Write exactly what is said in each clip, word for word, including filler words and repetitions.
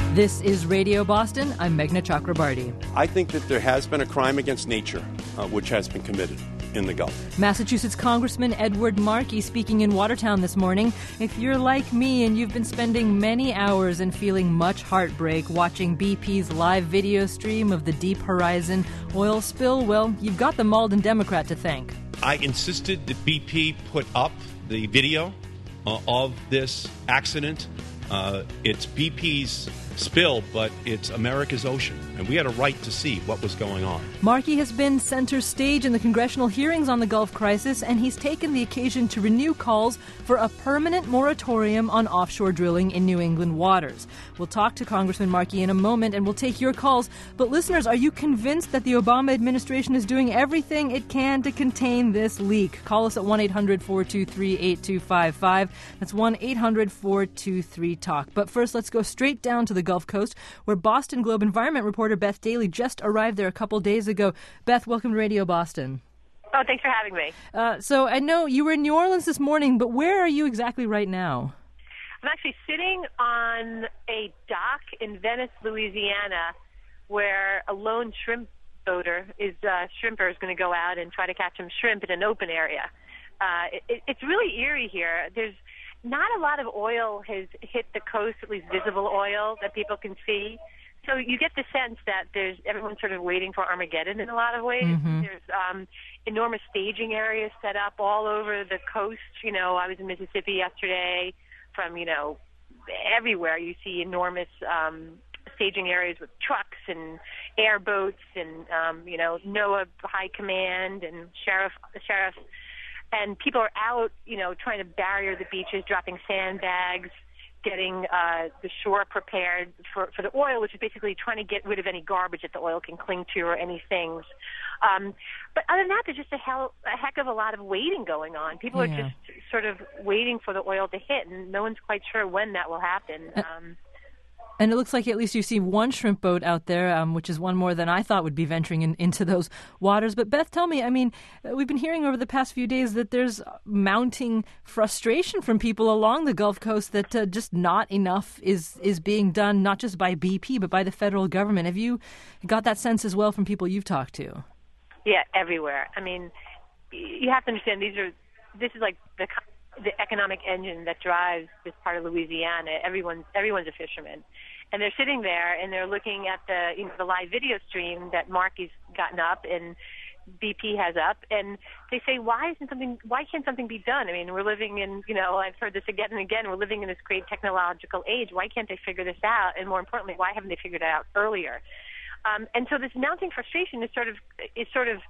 This is Radio Boston. I'm Meghna Chakrabarty. I think that there has been a crime against nature, uh, which has been committed in the Gulf. Massachusetts Congressman Edward Markey speaking in Watertown this morning. If you're like me and you've been spending many hours and feeling much heartbreak watching B P's live video stream of the Deep Horizon oil spill, well, you've got the Malden Democrat to thank. I insisted that B P put up the video uh, of this accident. Uh, it's B P's spill, but it's America's ocean, and we had a right to see what was going on. Markey has been center stage in the congressional hearings on the Gulf crisis, and he's taken the occasion to renew calls for a permanent moratorium on offshore drilling in New England waters. We'll talk to Congressman Markey in a moment, and we'll take your calls. But listeners, are you convinced that the Obama administration is doing everything it can to contain this leak? Call us at one eight hundred four two three eight two five five. That's one eight hundred four two three talk. But first, let's go straight down to the Gulf Coast, where Boston Globe environment reporter Beth Daly just arrived there a couple days ago. Beth, welcome to Radio Boston. Oh, thanks for having me. Uh, so I know you were in New Orleans this morning, but where are you exactly right now? I'm actually sitting on a dock in Venice, Louisiana, where a lone shrimp boater is uh, shrimper is going to go out and try to catch some shrimp in an open area. Uh, it, it's really eerie here. There's not a lot of oil has hit the coast, at least visible oil that people can see. So you get the sense that there's everyone's sort of waiting for Armageddon in a lot of ways. Mm-hmm. There's um, enormous staging areas set up all over the coast. You know, I was in Mississippi yesterday. From, you know, everywhere you see enormous um, staging areas with trucks and airboats and, um, you know, NOAA High Command and sheriff, sheriff. And people are out, you know, trying to barrier the beaches, dropping sandbags, getting uh, the shore prepared for, for the oil, which is basically trying to get rid of any garbage that the oil can cling to or any things. Um, but other than that, there's just a, hell, a heck of a lot of waiting going on. People yeah. are just sort of waiting for the oil to hit, and no one's quite sure when that will happen. Um, And it looks like at least you see one shrimp boat out there, um, which is one more than I thought would be venturing in, into those waters. But Beth, tell me, I mean, we've been hearing over the past few days that there's mounting frustration from people along the Gulf Coast that uh, just not enough is, is being done, not just by B P, but by the federal government. Have you got that sense as well from people you've talked to? Yeah, everywhere. I mean, you have to understand these are, this is like the the economic engine that drives this part of Louisiana. Everyone's everyone's a fisherman, and they're sitting there and they're looking at the you know the live video stream that Markey's gotten up and B P has up, and they say, why isn't something? Why can't something be done? I mean, we're living in you know I've heard this again and again. We're living in this great technological age. Why can't they figure this out? And more importantly, why haven't they figured it out earlier? Um, and so this mounting frustration is sort of is sort of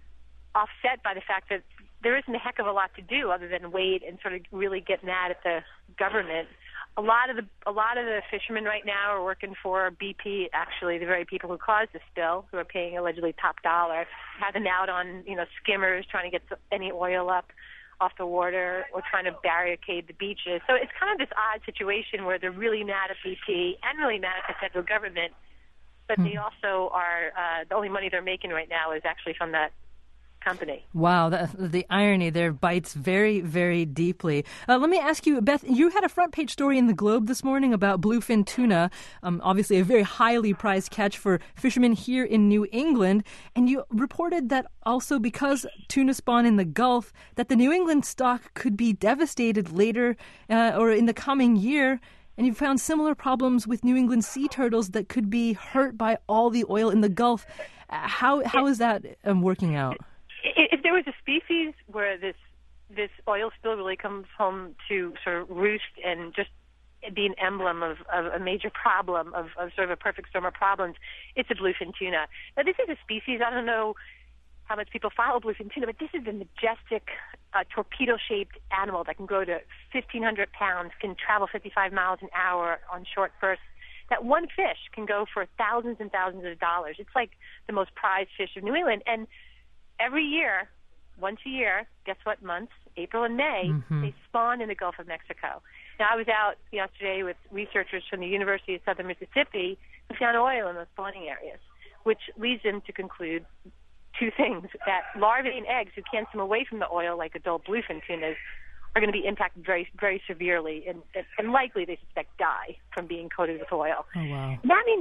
offset by the fact that there isn't a heck of a lot to do other than wait and sort of really get mad at the government. A lot of the a lot of the fishermen right now are working for B P. Actually, the very people who caused the spill, who are paying allegedly top dollar, having out on you know skimmers trying to get any oil up off the water or trying to barricade the beaches. So it's kind of this odd situation where they're really mad at B P and really mad at the federal government, but mm. they also are uh, the only money they're making right now is actually from that company. Wow, the, the irony there bites very, very deeply. Uh, let me ask you, Beth, you had a front page story in the Globe this morning about bluefin tuna, um, obviously a very highly prized catch for fishermen here in New England, and you reported that also because tuna spawn in the Gulf, that the New England stock could be devastated later uh, or in the coming year, and you found similar problems with New England sea turtles that could be hurt by all the oil in the Gulf. Uh, how how is that um, working out? If there was a species where this this oil spill really comes home to sort of roost and just be an emblem of, of a major problem, of, of sort of a perfect storm of problems, it's a bluefin tuna. Now, this is a species, I don't know how much people follow bluefin tuna, but this is a majestic uh, torpedo-shaped animal that can grow to fifteen hundred pounds, can travel fifty-five miles an hour on short bursts. That one fish can go for thousands and thousands of dollars. It's like the most prized fish of New England. And every year, once a year, guess what months? April and May, mm-hmm. they spawn in the Gulf of Mexico. Now, I was out yesterday with researchers from the University of Southern Mississippi who found oil in those spawning areas, which leads them to conclude two things, that larvae and eggs who can't swim away from the oil like adult bluefin tunas are going to be impacted very, very severely and, and likely, they suspect, die from being coated with oil. Oh, wow. That means,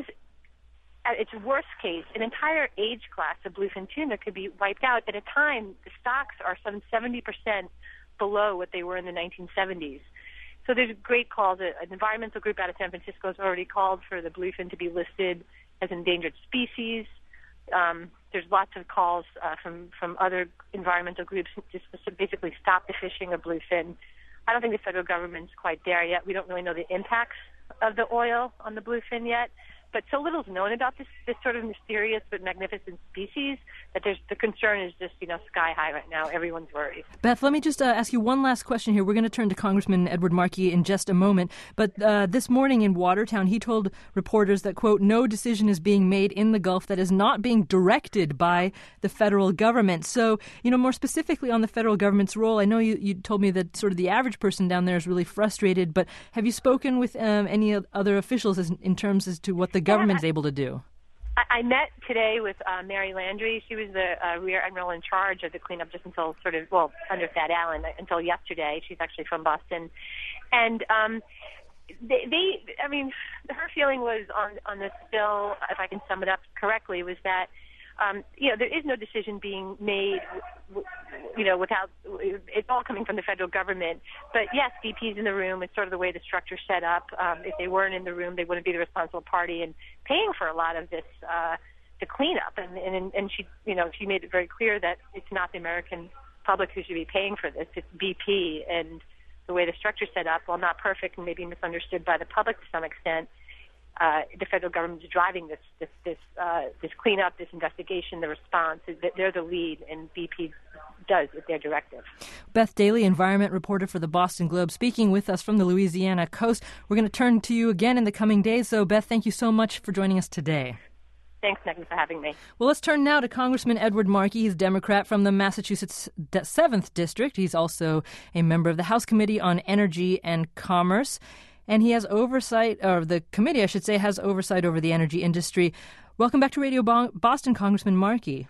at its worst case, an entire age class of bluefin tuna could be wiped out at a time the stocks are some seventy percent below what they were in the nineteen seventies. So there's great calls. An environmental group out of San Francisco has already called for the bluefin to be listed as endangered species. Um, there's lots of calls uh, from, from other environmental groups just to basically stop the fishing of bluefin. I don't think the federal government's quite there yet. We don't really know the impacts of the oil on the bluefin yet. But so little is known about this, this sort of mysterious but magnificent species that there's the concern is just, you know, sky high right now. Everyone's worried. Beth, let me just uh, ask you one last question here. We're going to turn to Congressman Edward Markey in just a moment. But uh, this morning in Watertown, he told reporters that, quote, no decision is being made in the Gulf that is not being directed by the federal government. So, you know, more specifically on the federal government's role, I know you, you told me that sort of the average person down there is really frustrated, but have you spoken with um, any other officials as, in terms as to what the government's able to do? I, I met today with uh, Mary Landry. She was the uh, rear admiral in charge of the cleanup just until sort of, well, under Thad Allen, until yesterday. She's actually from Boston. And um, they, they, I mean, her feeling was on, on this bill, if I can sum it up correctly, was that, um, you know, there is no decision being made, you know, without, it's all coming from the federal government. But yes, B P's in the room. It's sort of the way the structure's set up. Um, if they weren't in the room, they wouldn't be the responsible party and paying for a lot of this, uh, the cleanup. And, and, and she, you know, she made it very clear that it's not the American public who should be paying for this. It's B P. And the way the structure's set up, while not perfect and maybe misunderstood by the public to some extent, Uh, the federal government is driving this this this, uh, this cleanup, this investigation, the response. They're the lead, and B P does at their directive. Beth Daly, environment reporter for the Boston Globe, speaking with us from the Louisiana coast. We're going to turn to you again in the coming days. So, Beth, thank you so much for joining us today. Thanks, Megan, for having me. Well, let's turn now to Congressman Edward Markey. He's a Democrat from the Massachusetts seventh District. He's also a member of the House Committee on Energy and Commerce. And he has oversight, or the committee, I should say, has oversight over the energy industry. Welcome back to Radio Boston, Congressman Markey.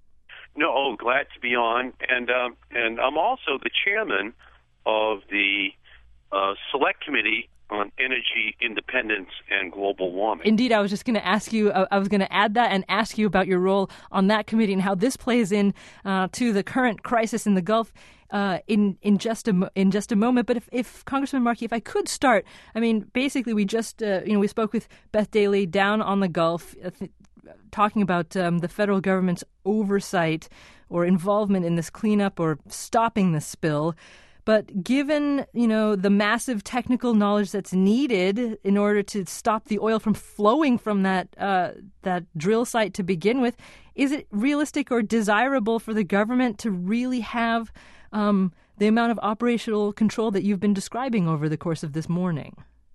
No, oh, glad to be on. And um, and I'm also the chairman of the uh, Select Committee on Energy Independence and Global Warming. Indeed, I was just going to ask you, I was going to add that and ask you about your role on that committee and how this plays in uh, to the current crisis in the Gulf. Uh, in in just a in just a moment, but if, if Congressman Markey, if I could start, I mean, basically, we just uh, you know we spoke with Beth Daly down on the Gulf, uh, th- talking about um, the federal government's oversight or involvement in this cleanup or stopping the spill. But given, you know, the massive technical knowledge that's needed in order to stop the oil from flowing from that uh, that drill site to begin with, is it realistic or desirable for the government to really have um, the amount of operational control that you've been describing over the course of this morning?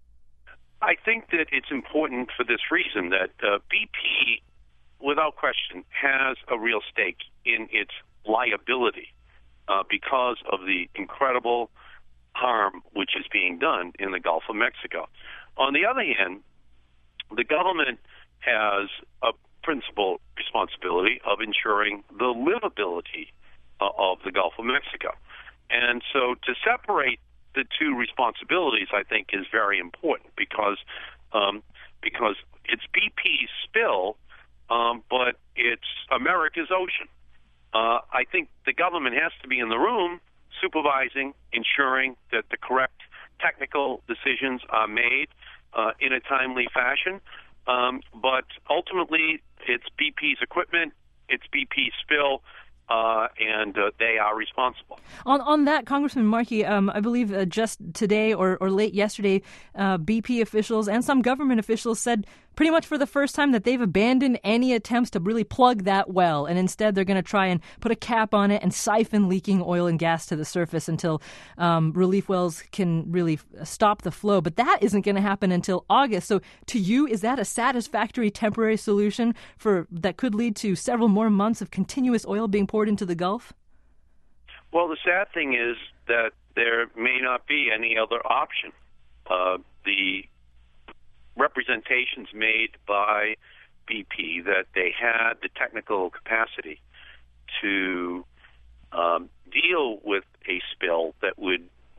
I think that it's important for this reason that uh, B P, without question, has a real stake in its liability. Uh, because of the incredible harm which is being done in the Gulf of Mexico. On the other hand, the government has a principal responsibility of ensuring the livability uh, of the Gulf of Mexico. And so to separate the two responsibilities, I think, is very important because um, because it's B P's spill, um, but it's America's ocean. Uh, I think the government has to be in the room supervising, ensuring that the correct technical decisions are made uh, in a timely fashion. Um, but ultimately, it's B P's equipment, it's B P's spill, uh, and uh, they are responsible. On on that, Congressman Markey, um, I believe uh, just today or, or late yesterday, uh, B P officials and some government officials said pretty much for the first time that they've abandoned any attempts to really plug that well, and instead they're going to try and put a cap on it and siphon leaking oil and gas to the surface until um, relief wells can really stop the flow. But that isn't going to happen until August. So to you, is that a satisfactory temporary solution for that could lead to several more months of continuous oil being poured into the Gulf? Well, the sad thing is that there may not be any other option. Uh, the representations made by B P that they had the technical capacity to um, deal with a spill that would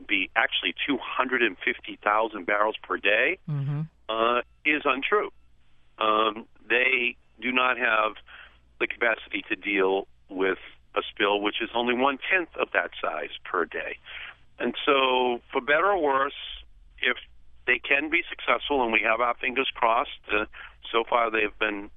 one-tenth of that size per day. And so, for better or worse, if they can be successful, and we have our fingers crossed, uh, so far they've been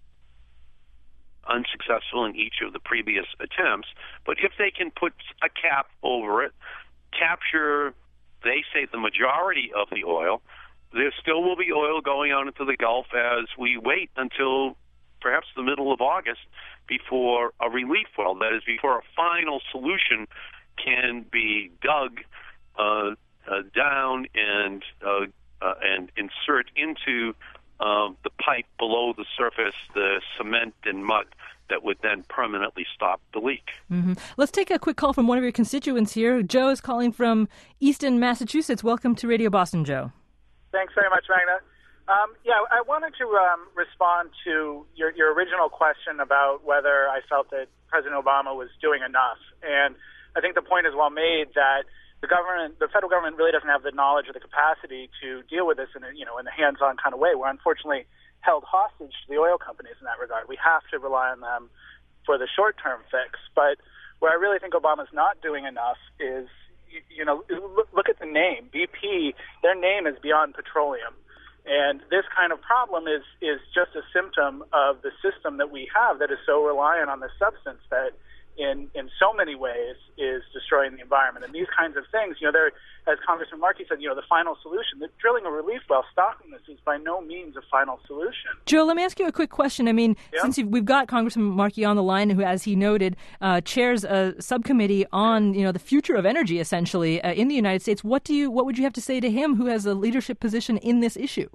unsuccessful in each of the previous attempts, but if they can put a cap over it, capture, they say, the majority of the oil, there still will be oil going out into the Gulf as we wait until perhaps the middle of August before a relief well, that is, before a final solution can be dug uh, uh, down and uh, uh, and insert into uh, the pipe below the surface, the cement and mud that would then permanently stop the leak. Mm-hmm. Let's take a quick call from one of your constituents here. Joe is calling from Easton, Massachusetts. Welcome to Radio Boston, Joe. Thanks very much, Magna. Um, yeah, I wanted to um, respond to your, your original question about whether I felt that President Obama was doing enough. And I think the point is well made that the government, the federal government, really doesn't have the knowledge or the capacity to deal with this in a, you know, in a hands-on kind of way. We're unfortunately held hostage to the oil companies in that regard. We have to rely on them for the short-term fix. But where I really think Obama's not doing enough is, you, you know, look, look at the name. B P, their name is beyond petroleum. And this kind of problem is, is just a symptom of the system that we have that is so reliant on this substance that in, in so many ways is destroying the environment. And these kinds of things, you know, they're, as Congressman Markey said, you know, the final solution, the drilling a relief well, stopping this is by no means a final solution. Joe, let me ask you a quick question. I mean, yeah. since you've, we've got Congressman Markey on the line, who, as he noted, uh, chairs a subcommittee on, you know, the future of energy, essentially, uh, in the United States, what do you, what would you have to say to him, who has a leadership position in this issue?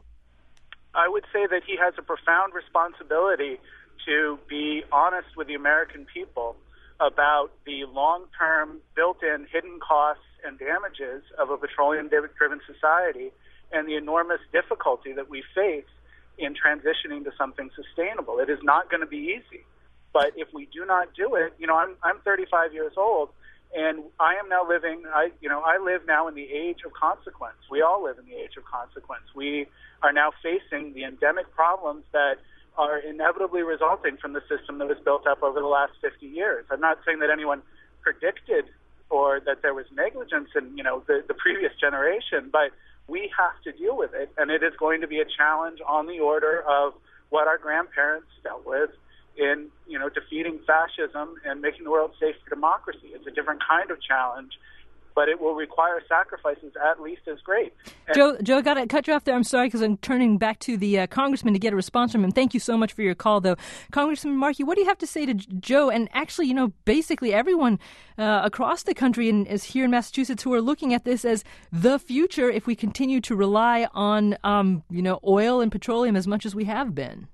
I would say that he has a profound responsibility to be honest with the American people about the long-term, built-in hidden costs and damages of a petroleum-driven society and the enormous difficulty that we face in transitioning to something sustainable. It is not going to be easy. But if we do not do it, you know, I'm I'm thirty-five years old, and I am now living, I you know, I live now in the age of consequence. We all live in the age of consequence. We are now facing the endemic problems that are inevitably resulting from the system that was built up over the last fifty years. I'm not saying that anyone predicted or that there was negligence in, you know, the, the previous generation, but we have to deal with it, and it is going to be a challenge on the order of what our grandparents dealt with in, you know, defeating fascism and making the world safe for democracy. It's a different kind of challenge, but it will require sacrifices at least as great. And Joe, Joe, I got to cut you off there. I'm sorry, because I'm turning back to the uh, congressman to get a response from him. Thank you so much for your call, though. Congressman Markey, what do you have to say to Joe? And actually, you know, basically everyone uh, across the country and is here in Massachusetts who are looking at this as the future if we continue to rely on, um, you know, oil and petroleum as much as we have been.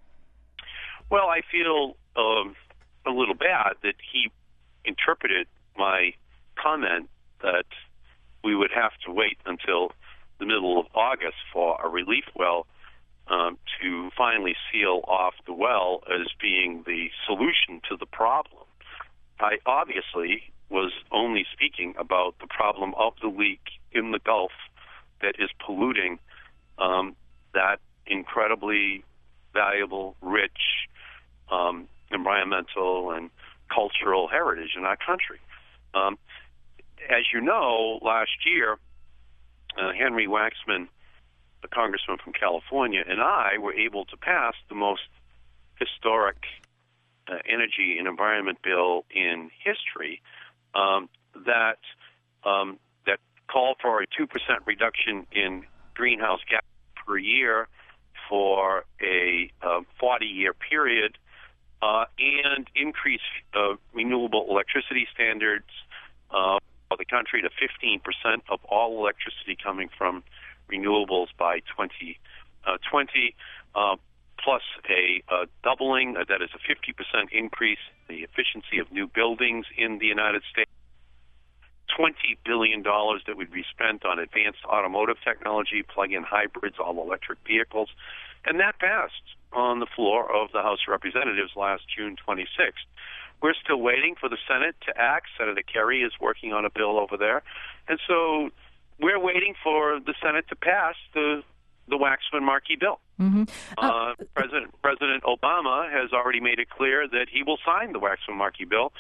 Well, I feel um, a little bad that he interpreted my comment that we would have to wait until the middle of August for a relief well um, to finally seal off the well as being the solution to the problem. I obviously was only speaking about the problem of the leak in the Gulf that is polluting um, that incredibly valuable, rich um, environmental and cultural heritage in our country. Um, As you know, last year, uh, Henry Waxman, a congressman from California, and I were able to pass the most historic uh, energy and environment bill in history um, that um, that called for a two percent reduction in greenhouse gas per year for a forty-year uh, period uh, and increase uh, renewable electricity standards uh, of the country to fifteen percent of all electricity coming from renewables by twenty twenty, uh, plus a, a doubling, uh, that is a fifty percent increase in the efficiency of new buildings in the United States, twenty billion dollars that would be spent on advanced automotive technology, plug-in hybrids, all-electric vehicles, and that passed on the floor of the House of Representatives last June twenty-sixth. We're still waiting for the Senate to act. Senator Kerry is working on a bill over there. And so we're waiting for the Senate to pass the the Waxman-Markey bill. Mm-hmm. Uh, uh, President President Obama has already made it clear that he will sign the Waxman-Markey bill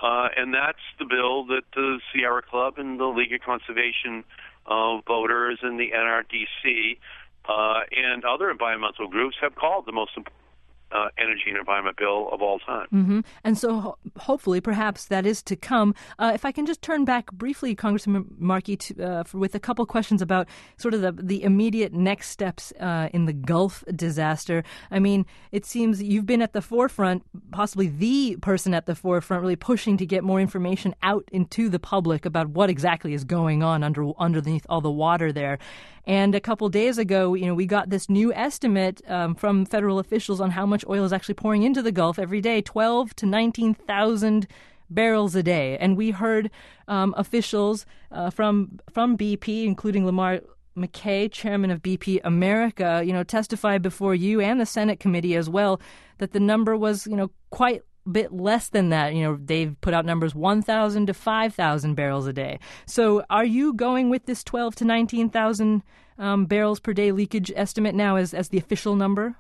uh, and that's the bill that the Sierra Club and the League of Conservation uh, Voters and the N R D C uh, and other environmental groups have called the most important Uh, energy and environment bill of all time. Mm-hmm. And so ho- hopefully, perhaps that is to come. Uh, if I can just turn back briefly, Congressman Markey, to, uh, for, with a couple questions about sort of the, the immediate next steps uh, in the Gulf disaster. I mean, it seems you've been at the forefront, possibly the person at the forefront, really pushing to get more information out into the public about what exactly is going on under underneath all the water there. And a couple days ago, you know, we got this new estimate um, from federal officials on how much oil is actually pouring into the Gulf every day, twelve to nineteen thousand barrels a day. And we heard um, officials uh, from from B P, including Lamar McKay, chairman of B P America, you know, testify before you and the Senate committee as well that the number was, you know, quite bit less than that. You know, they've put out numbers one thousand to five thousand barrels a day. So are you going with this twelve to nineteen thousand um, barrels per day leakage estimate now as, as the official number?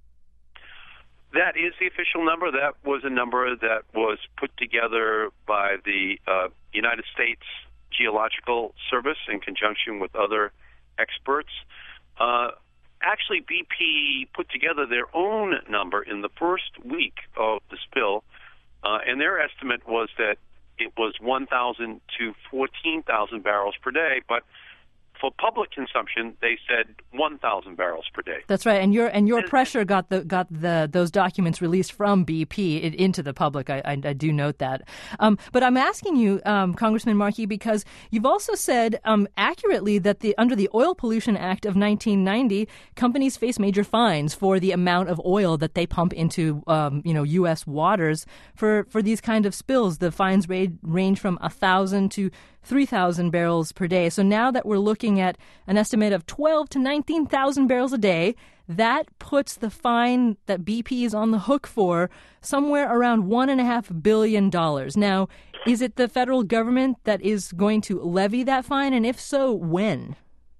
That is the official number. That was a number that was put together by the uh, United States Geological Service in conjunction with other experts. Uh, actually, B P put together their own number in the first week of the spill, uh, and their estimate was that it was one thousand to fourteen thousand barrels per day, but for public consumption, they said one thousand barrels per day. That's right, and your and your pressure got the got the those documents released from B P into the public. I, I, I do note that. Um, but I'm asking you, um, Congressman Markey, because you've also said um, accurately that the under the Oil Pollution Act of nineteen ninety, companies face major fines for the amount of oil that they pump into um, you know U S waters for, for these kind of spills. The fines range range from a thousand to three thousand barrels per day. So now that we're looking at an estimate of twelve to nineteen thousand barrels a day, that puts the fine that B P is on the hook for somewhere around one and a half billion dollars. Now, is it the federal government that is going to levy that fine? And if so, when?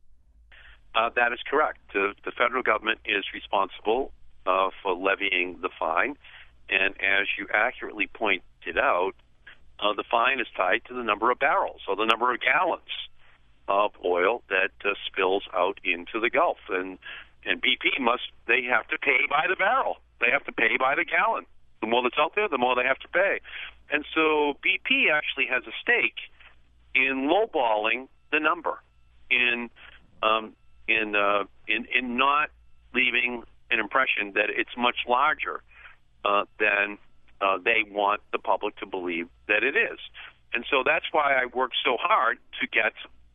Uh, that is correct. The, the federal government is responsible uh, for levying the fine. And as you accurately pointed out, Uh, the fine is tied to the number of barrels, or the number of gallons of oil that uh, spills out into the Gulf. And and B P must, they have to pay by the barrel. They have to pay by the gallon. The more that's out there, the more they have to pay. And so B P actually has a stake in lowballing the number, in um, in, uh, in in not leaving an impression that it's much larger uh, than Uh, they want the public to believe that it is. And so that's why I worked so hard to get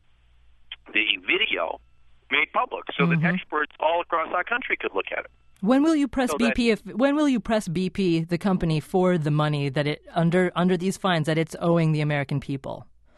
the video made public so mm-hmm. that experts all across our country could look at it. When will you press so B P if when will you press B P, the company, for the money that it under under these fines that it's owing the American people?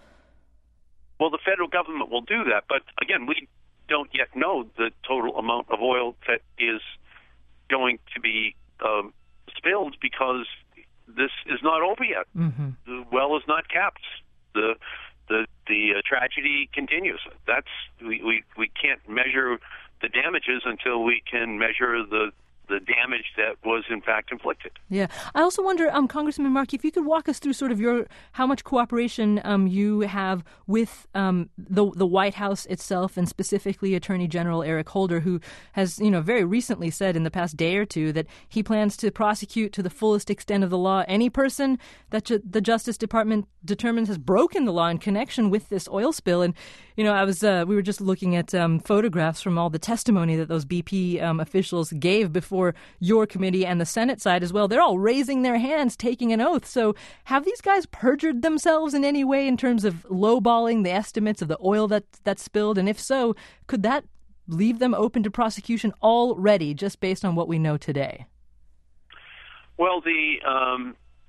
Well, the federal government will do that, but again, we don't yet know the total amount of oil that is going to be um, spilled because this is not over yet. Mm-hmm. The well is not capped. The the the uh, tragedy continues. That's we, we we can't measure the damages until we can measure the the damage that was in fact inflicted. Yeah, I also wonder, um, Congressman Markey, if you could walk us through sort of your how much cooperation um, you have with um, the the White House itself, and specifically Attorney General Eric Holder, who has, you know, very recently said in the past day or two that he plans to prosecute to the fullest extent of the law any person that ju- the Justice Department determines has broken the law in connection with this oil spill. And you know, I was uh, we were just looking at um, photographs from all the testimony that those B P um, officials gave before your committee and the Senate side as well. They're all raising their hands, taking an oath. So have these guys perjured themselves in any way in terms of lowballing the estimates of the oil that that spilled? And if so, could that leave them open to prosecution already, just based on what we know today? Well, the um,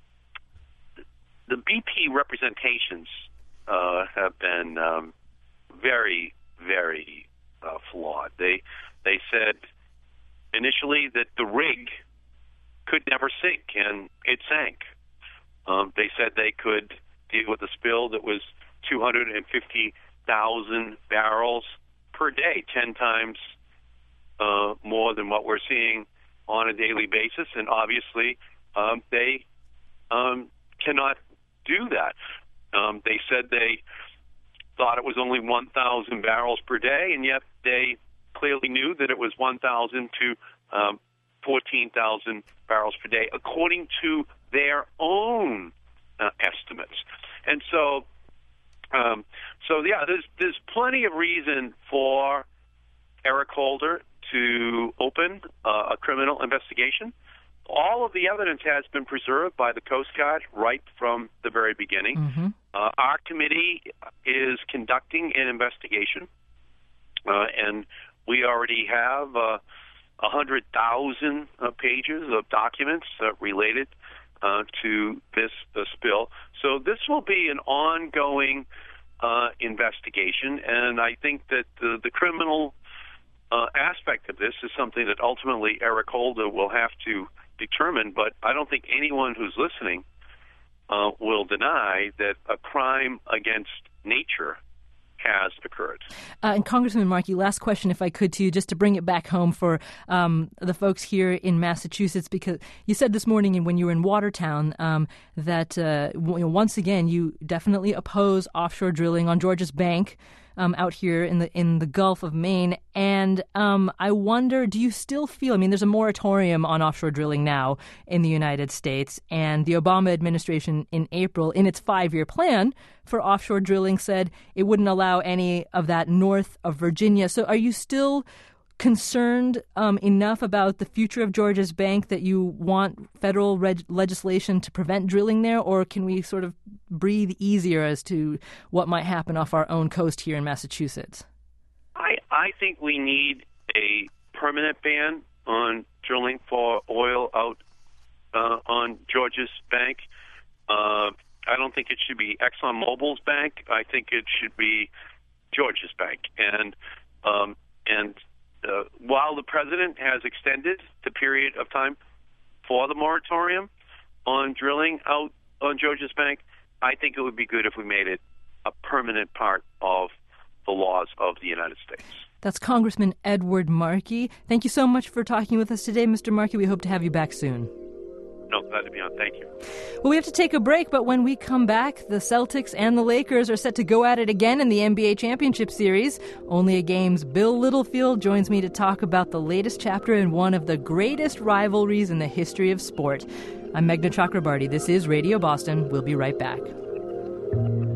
the B P representations uh, have been um, very, very uh, flawed. They they said initially that the rig could never sink, and it sank. Um, they said they could deal with a spill that was two hundred fifty thousand barrels per day, ten times uh, more than what we're seeing on a daily basis. And obviously, um, they um, cannot do that. Um, they said they thought it was only one thousand barrels per day, and yet they clearly knew that it was one thousand to um, fourteen thousand barrels per day, according to their own uh, estimates. And so, um, so yeah, there's there's plenty of reason for Eric Holder to open uh, a criminal investigation. All of the evidence has been preserved by the Coast Guard right from the very beginning. Mm-hmm. Uh, our committee is conducting an investigation, uh, and we already have uh, one hundred thousand uh, pages of documents uh, related uh, to this uh, spill. So this will be an ongoing uh, investigation, and I think that the, the criminal uh, aspect of this is something that ultimately Eric Holder will have to determine, but I don't think anyone who's listening uh, will deny that a crime against nature has occurred. Uh, and Congressman Markey, last question, if I could, to you, just to bring it back home for um, the folks here in Massachusetts, because you said this morning when you were in Watertown um, that uh, w- once again you definitely oppose offshore drilling on Georges Bank um, out here in the in the Gulf of Maine. And um, I wonder, do you still feel, I mean, there's a moratorium on offshore drilling now in the United States, and the Obama administration in April, in its five-year plan for offshore drilling, said it wouldn't allow any of that north of Virginia. So are you still concerned um, enough about the future of Georges Bank that you want federal reg- legislation to prevent drilling there, or can we sort of breathe easier as to what might happen off our own coast here in Massachusetts? I, I think we need a permanent ban on drilling for oil out uh, on Georges Bank. Uh, I don't think it should be ExxonMobil's bank. I think it should be Georges Bank. And um, and uh, while the president has extended the period of time for the moratorium on drilling out on Georges Bank, I think it would be good if we made it a permanent part of the laws of the United States. That's Congressman Edward Markey. Thank you so much for talking with us today, Mister Markey. We hope to have you back soon. No, glad to be on. Thank you. Well, we have to take a break, but when we come back, the Celtics and the Lakers are set to go at it again in the N B A Championship Series. Only a Game's Bill Littlefield joins me to talk about the latest chapter in one of the greatest rivalries in the history of sport. I'm Meghna Chakrabarti. This is Radio Boston. We'll be right back.